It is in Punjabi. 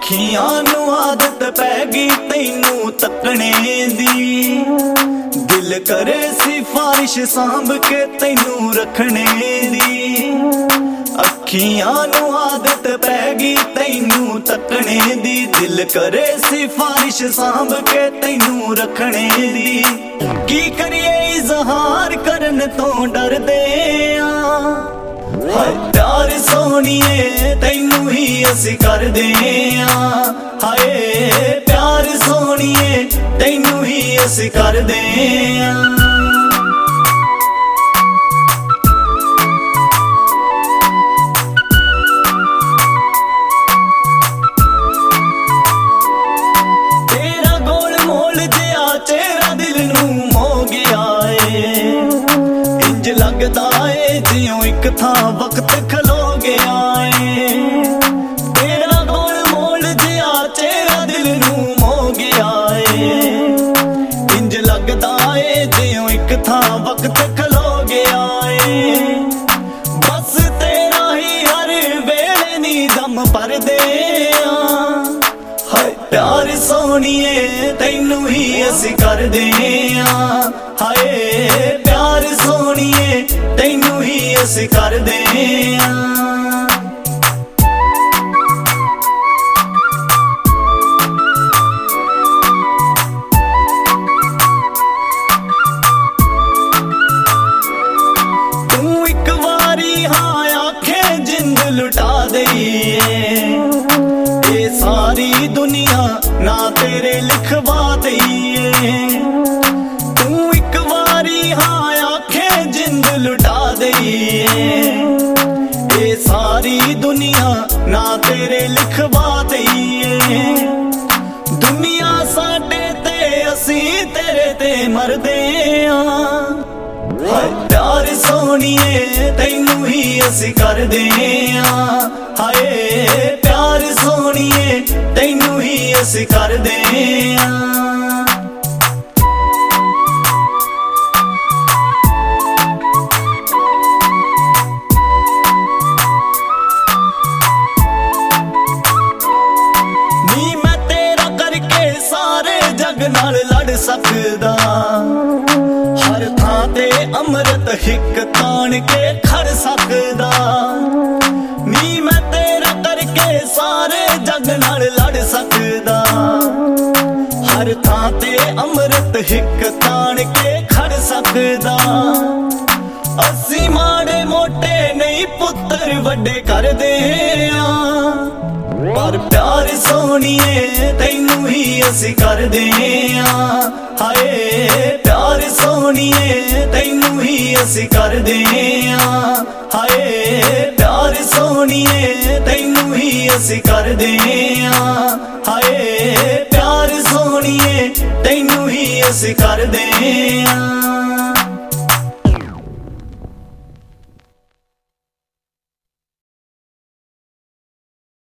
ਅੱਖੀਆਂ ਨੂੰ ਆਦਤ ਪੈ ਗਈ ਤੈਨੂੰ ਤੱਕਣੇ ਦੀ, ਦਿਲ ਕਰੇ ਸਿਫਾਰਿਸ਼ ਸਾਂਭ ਕੇ ਤੈਨੂੰ ਰੱਖਣੇ ਦੀ। ਅੱਖੀਆਂ ਨੂੰ ਆਦਤ ਪੈ ਗਈ ਤੈਨੂੰ ਤੱਕਣੇ ਦੀ, ਦਿਲ ਕਰੇ ਸਿਫਾਰਿਸ਼ ਸਾਂਭ ਕੇ ਤੈਨੂੰ ਰੱਖਣੇ ਦੀ। ਕੀ ਕਰੀਏ ਇਜ਼ਹਾਰ ਕਰਨ ਤੋਂ ਡਰਦੇ ਆ, ਹਾਏ ਪਿਆਰ ਸੋਹਣੀਏ ਤੈਨੂੰ ਹੀ ਅਸੀਂ ਕਰਦੇ ਆ। ਹਾਏ ਪਿਆਰ ਸੋਹਣੀਏ ਤੈਨੂੰ ਹੀ ਅਸੀਂ ਕਰਦੇ ਆ। ਤੇਰਾ ਗੋਲ ਮੋਲ ਜਿਹਾ ਚਿਹਰਾ ਦਿਲ ਨੂੰ ਮੋਹ ਗਿਆ ਏ, ਇੰਜ ਲੱਗਦਾ ਏ ਜਿਉਂ ਇੱਕ ਥਾਂ ਵਕਤ ਖਲੋ ਗਿਆ ਏ। ਤੇਰਾ ਗੋਲ ਮੋਲ ਜਿਹਾ ਚਿਹਰਾ ਦਿਲ ਨੂੰ ਮੋਹ ਗਿਆ ਏ, ਇੰਜ ਲੱਗਦਾ ਏ ਜਿਉਂ ਇੱਕ ਥਾਂ ਵਕਤ ਖਲੋ ਗਿਆ ਏ। ਬਸ ਤੇਰਾ ਹੀ ਹਰ ਵੇਲੇ ਨੀ ਦਮ ਭਰਦੇ ਆ, ਹਾਏ ਪਿਆਰ ਸੋਹਣੀਏ ਤੈਨੂੰ ਹੀ ਅਸੀਂ ਕਰਦੇ ਆ। ਹਾਏ ਪਿਆਰ ਸੋਹਣੀਏ ਤੈਨੂੰ ਹੀ ਅਸੀਂ ਕਰਦੇ ਆ। ਤੂੰ ਇੱਕ ਵਾਰੀ ਹਾਂ ਆਖੇ ਜਿੰਦ ਲੁਟਾ ਦਈਏ, ਇਹ ਸਾਰੀ ਦੁਨੀਆ ਨਾ ਤੇਰੇ ਲਿਖਵਾ ਦਈਏ। ਤੂੰ ਇੱਕ ਵਾਰੀ ਹਾਂ ਆਖੇ ਜਿੰਦ ਲੁਟਾ ਦਈਏ, ਇਹ ਸਾਰੀ ਦੁਨੀਆ ਨਾ ਤੇਰੇ ਲਿਖਵਾ ਦਈਏ। ਦੁਨੀਆ ਸਾਡੇ ਤੇ ਅਸੀਂ ਤੇਰੇ ਤੇ ਮਰਦੇ ਆ, ਹਾਏ ਪਿਆਰ ਸੋਹਣੀਏ ਤੈਨੂੰ ਹੀ ਅਸੀਂ ਕਰਦੇ ਆ। ਹਾਏ ਪਿਆਰ ਸੋਹਣੀਏ ਤੈਨੂੰ ਹੀ ਅਸੀਂ ਕਰਦੇ ਆ। ਨੀ ਮੈਂ ਤੇਰਾ ਕਰਕੇ ਸਾਰੇ ਜੱਗ ਨਾਲ ਲੜ ਸਕਦਾ, ਹਰ ਥਾਂ ਤੇ ਅੰਮ੍ਰਿਤ ਹਿੱਕ ਤਾਣ ਕੇ ਖੜ ਸਕਦਾ। ਨੀ ਮੈਂ ਤੇਰਾ ਕਰਕੇ ਸਾਰੇ ਜੱਗ ਨਾਲ ਲੜ ਸਕਦਾ, ਹਰ ਥਾਂ ਤੇ ਅੰਮ੍ਰਿਤ ਹਿੱਕ ਤਾਣ ਕੇ ਖੜ ਸਕਦਾ। ਅਸੀਂ ਮਾੜੇ ਮੋਟੇ ਨਹੀਂ ਪੁੱਤਰ ਵੱਡੇ ਕਰਦੇ ਆ, ਪਰ ਪਿਆਰ ਸੋਹਣੀਏ ਤੈਨੂੰ ਹੀ ਅਸੀਂ ਕਰਦੇ ਆ। ਹਾਏ ਪਿਆਰ ਸੋਹਣੀਏ ਤੈਨੂੰ ਹੀ ਅਸੀਂ ਕਰਦੇ ਆ। ਹਾਏ ਪਿਆਰ ਸੋਹਣੀਏ ਤੈਨੂੰ ਹੀ ਅਸੀਂ ਕਰਦੇ ਆ। ਹਾਏ ਪਿਆਰ ਸੋਹਣੀਏ ਤੈਨੂੰ ਹੀ ਅਸੀਂ ਕਰਦੇ ਆ।